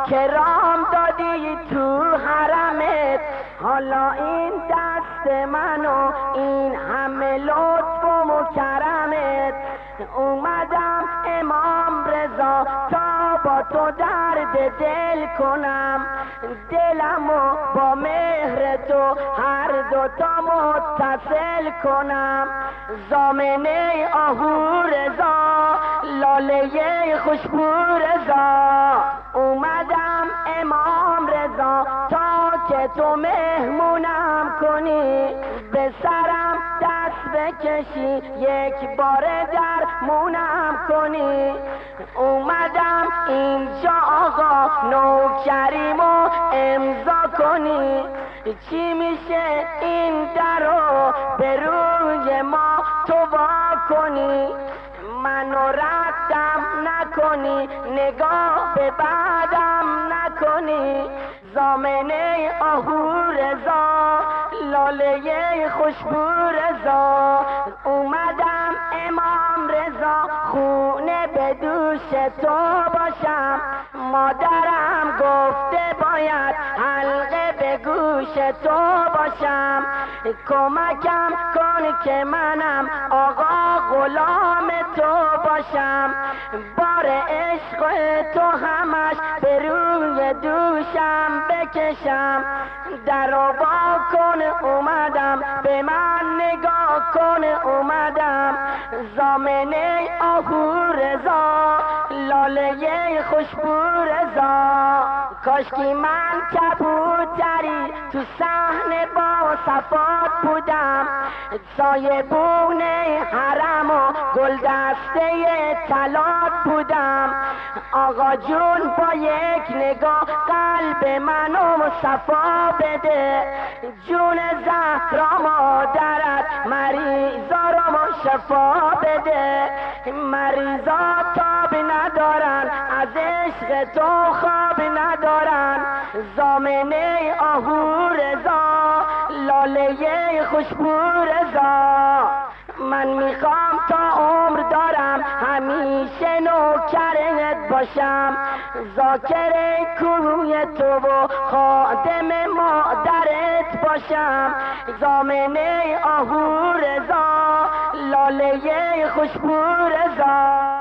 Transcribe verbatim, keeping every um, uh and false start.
کرام دادی تو حرمت، حالا این دست منو این همه لطف و مکرمت. اومدم امام رضا تا با تو درد دل کنم، دلمو با مهر تو هر دوتا متصل کنم. زامنه آهو رضا، لاله خوشبو رضا، اومدم امام رضا تا که تو مهمونم کنی، به سرم دست بکشی یک بار درمونم کنی. اومدم اینجا آقا نوکریمو امضا کنی، چی میشه این درو به روی ما تو وا کنی، منو ردم نکنی نگاه به بعدم نکنی. زامنه آهو رضا، لاله خوشبو رضا، اومدم امام رضا خونه به دوش تو باشم. مادرم گفته باید حلقه به گوش تو باشم، کمکم کن که منم آقا غلام تو باشم. بار عشق تو همش به روی دوشم بکشم، در و با کن اومدم به من نگاه کن اومدم. زامنه آهو رضا، لاله خوشبو رضا، کاشکی من کبوتری تو صحنه با صفات بودم، سایبون حرم و گل دسته طلات بودم. آقا جون با یک نگاه قلب منو صفا بده، جون زهرا مادرت مریضا رو شفا بده. مریضا تاب ندارن از عشق تو خواب ندارن. زامنه آهو رضا، لاله خوشبو رضا، من میخوام تا عمر دارم همیشه نوکرت باشم، ذاکر کوی تو و خادم مادرت باشم. زامنه آهو رضا، لاله خوشبو رضا.